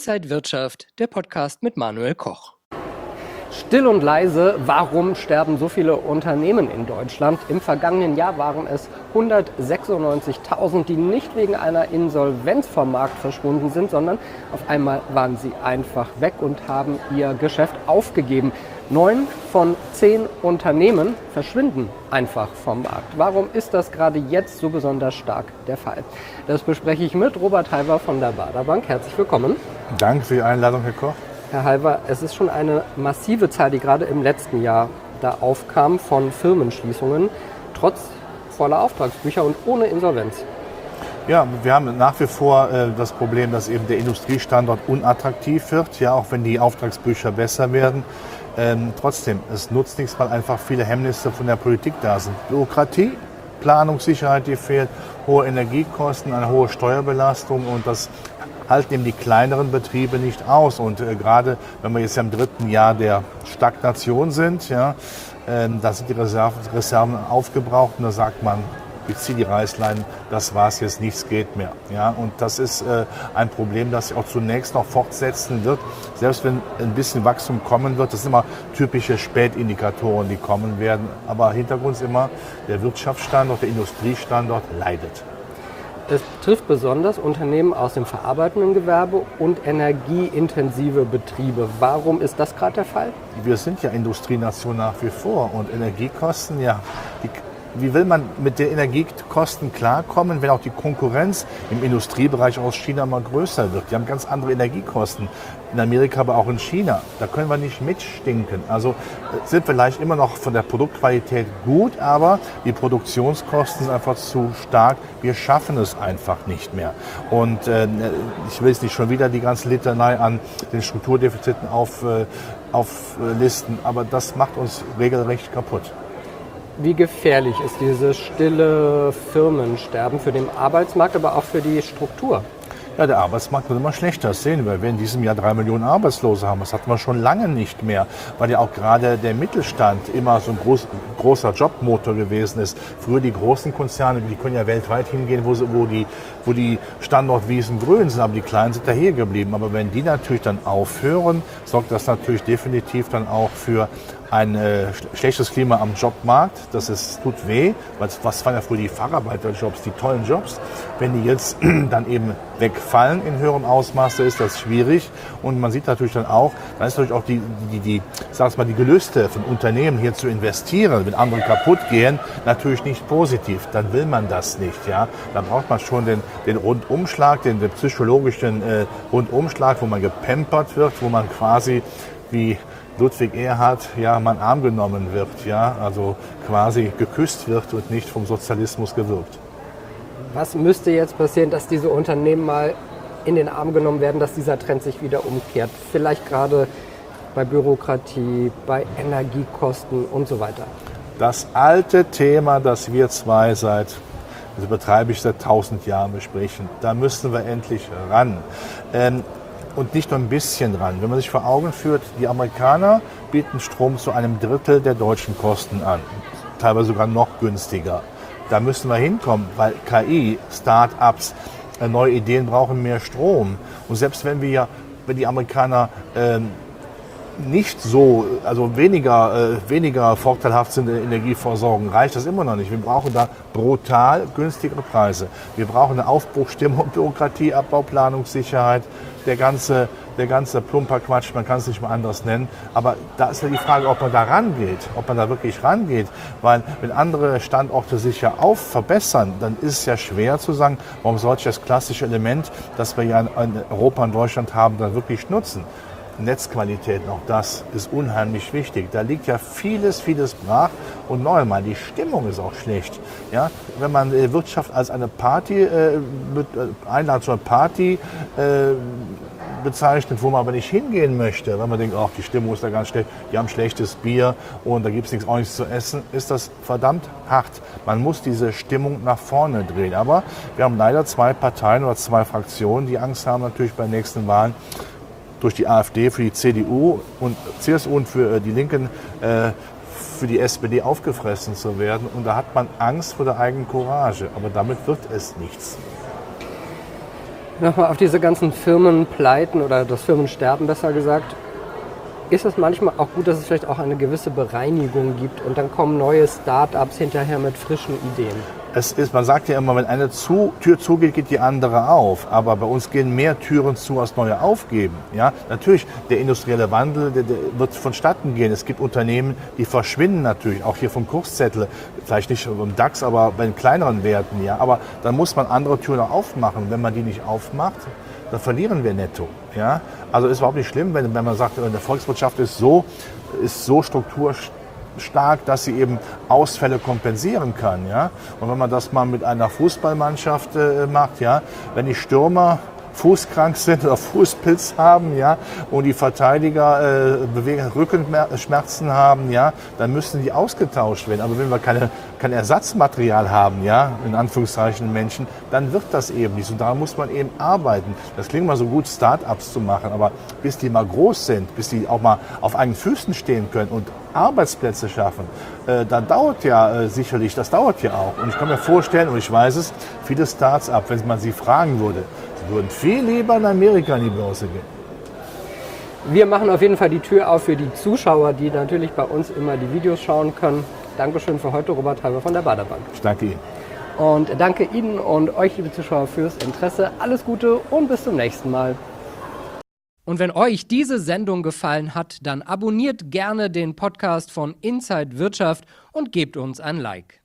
Inside Wirtschaft, der Podcast mit Manuel Koch. Still und leise, warum sterben so viele Unternehmen in Deutschland? Im vergangenen Jahr waren es 196.000, die nicht wegen einer Insolvenz vom Markt verschwunden sind, sondern auf einmal waren sie einfach weg und haben ihr Geschäft aufgegeben. 9 von 10 Unternehmen verschwinden einfach vom Markt. Warum ist das gerade jetzt so besonders stark der Fall? Das bespreche ich mit Robert Halver von der Baader Bank. Herzlich willkommen. Danke für die Einladung, Herr Koch. Herr Halver, es ist schon eine massive Zahl, die gerade im letzten Jahr da aufkam von Firmenschließungen, trotz voller Auftragsbücher und ohne Insolvenz. Ja, wir haben nach wie vor das Problem, dass eben der Industriestandort unattraktiv wird, ja, auch wenn die Auftragsbücher besser werden. Trotzdem, es nutzt nichts, weil einfach viele Hemmnisse von der Politik da sind. Bürokratie, Planungssicherheit, die fehlt, hohe Energiekosten, eine hohe Steuerbelastung und das halten eben die kleineren Betriebe nicht aus. Und gerade wenn wir jetzt ja im 3. Jahr der Stagnation sind, ja, da sind die Reserven aufgebraucht und da sagt man, ich ziehe die Reißleine, das war's jetzt, nichts geht mehr. Ja, und das ist ein Problem, das sich auch zunächst noch fortsetzen wird. Selbst wenn ein bisschen Wachstum kommen wird, das sind immer typische Spätindikatoren, die kommen werden. Aber Hintergrund ist immer, der Wirtschaftsstandort, der Industriestandort leidet. Es trifft besonders Unternehmen aus dem verarbeitenden Gewerbe und energieintensive Betriebe. Warum ist das gerade der Fall? Wir sind ja Industrienation nach wie vor und Energiekosten, ja, wie will man mit den Energiekosten klarkommen, wenn auch die Konkurrenz im Industriebereich aus China mal größer wird? Die haben ganz andere Energiekosten. In Amerika, aber auch in China. Da können wir nicht mitstinken. Also sind vielleicht immer noch von der Produktqualität gut, aber die Produktionskosten sind einfach zu stark. Wir schaffen es einfach nicht mehr. Und ich will jetzt nicht schon wieder die ganze Litanei an den Strukturdefiziten auflisten, aber das macht uns regelrecht kaputt. Wie gefährlich ist dieses stille Firmensterben für den Arbeitsmarkt, aber auch für die Struktur? Ja, der Arbeitsmarkt wird immer schlechter, das sehen wir. Wir in diesem Jahr 3 Millionen Arbeitslose haben. Das hatten wir schon lange nicht mehr, weil ja auch gerade der Mittelstand immer so ein großer Jobmotor gewesen ist. Früher die großen Konzerne, die können ja weltweit hingehen, wo die Standortwiesen grün sind, aber die kleinen sind da hier geblieben. Aber wenn die natürlich dann aufhören, sorgt das natürlich definitiv dann auch für ein schlechtes Klima am Jobmarkt. Tut weh, weil was waren ja früher die Facharbeiterjobs, die tollen Jobs. Wenn die jetzt dann eben wegfallen in höherem Ausmaße, ist das schwierig. Und man sieht natürlich dann auch, da ist natürlich auch die Gelüste von Unternehmen hier zu investieren, wenn andere kaputt gehen, natürlich nicht positiv. Dann will man das nicht. Ja? Dann braucht man schon den Rundumschlag, den psychologischen Rundumschlag, wo man gepampert wird, wo man quasi wie Ludwig Erhard, ja, man Arm genommen wird, ja, also quasi geküsst wird und nicht vom Sozialismus gewirkt. Was müsste jetzt passieren, dass diese Unternehmen mal in den Arm genommen werden, dass dieser Trend sich wieder umkehrt? Vielleicht gerade bei Bürokratie, bei Energiekosten und so weiter. Das alte Thema, das wir zwei das betreibe ich seit 1000 Jahren besprechen, da müssen wir endlich ran. Und nicht nur ein bisschen ran. Wenn man sich vor Augen führt, die Amerikaner bieten Strom zu einem Drittel der deutschen Kosten an. Teilweise sogar noch günstiger. Da müssen wir hinkommen, weil KI, Start-ups, neue Ideen brauchen mehr Strom. Und selbst wenn die Amerikaner nicht so, also weniger vorteilhaft sind in der Energieversorgung, reicht das immer noch nicht. Wir brauchen da brutal günstigere Preise. Wir brauchen eine Aufbruchstimmung, Bürokratieabbau, Planungssicherheit, der ganze plumper Quatsch, man kann es nicht mal anders nennen. Aber da ist ja die Frage, ob man da wirklich rangeht. Weil wenn andere Standorte sich ja verbessern, dann ist es ja schwer zu sagen, warum sollte ich das klassische Element, das wir ja in Europa und Deutschland haben, dann wirklich nutzen. Netzqualität, auch das ist unheimlich wichtig. Da liegt ja vieles brach und noch einmal, die Stimmung ist auch schlecht. Ja? Wenn man Wirtschaft als eine Party, Einladung zur Party bezeichnet, wo man aber nicht hingehen möchte, weil man denkt, ach, die Stimmung ist da ganz schlecht, die haben schlechtes Bier und da gibt es auch nichts zu essen, ist das verdammt hart. Man muss diese Stimmung nach vorne drehen. Aber wir haben leider 2 Parteien oder 2 Fraktionen, die Angst haben natürlich bei den nächsten Wahlen, durch die AfD für die CDU und CSU und für die Linken für die SPD aufgefressen zu werden. Und da hat man Angst vor der eigenen Courage. Aber damit wird es nichts. Nochmal auf diese ganzen Firmenpleiten oder das Firmensterben besser gesagt. Ist es manchmal auch gut, dass es vielleicht auch eine gewisse Bereinigung gibt und dann kommen neue Start-ups hinterher mit frischen Ideen? Man sagt ja immer, wenn eine Tür zugeht, geht die andere auf. Aber bei uns gehen mehr Türen zu, als neue aufgeben. Ja? Natürlich, der industrielle Wandel, der wird vonstatten gehen. Es gibt Unternehmen, die verschwinden natürlich, auch hier vom Kurszettel. Vielleicht nicht im DAX, aber bei den kleineren Werten. Ja? Aber dann muss man andere Türen auch aufmachen. Wenn man die nicht aufmacht, dann verlieren wir netto. Ja? Also ist überhaupt nicht schlimm, wenn man sagt, eine Volkswirtschaft ist so strukturstark, dass sie eben Ausfälle kompensieren kann. Ja? Und wenn man das mal mit einer Fußballmannschaft macht, ja, wenn die Stürmer fußkrank sind oder Fußpilz haben, ja, und die Verteidiger Rückenschmerzen haben, ja, dann müssen die ausgetauscht werden. Aber wenn wir kein Ersatzmaterial haben, ja, in Anführungszeichen Menschen, dann wird das eben nicht. Und da muss man eben arbeiten. Das klingt mal so gut, Start-ups zu machen, aber bis die mal groß sind, bis die auch mal auf eigenen Füßen stehen können und Arbeitsplätze schaffen, dann dauert ja sicherlich, das dauert ja auch. Und ich kann mir vorstellen, und ich weiß es, viele Start-ups, wenn man sie fragen würde, würden viel lieber in Amerika in die Börse gehen. Wir machen auf jeden Fall die Tür auf für die Zuschauer, die natürlich bei uns immer die Videos schauen können. Dankeschön für heute, Robert Halber von der Baderbank. Ich danke Ihnen. Und danke Ihnen und euch, liebe Zuschauer, fürs Interesse. Alles Gute und bis zum nächsten Mal. Und wenn euch diese Sendung gefallen hat, dann abonniert gerne den Podcast von Inside Wirtschaft und gebt uns ein Like.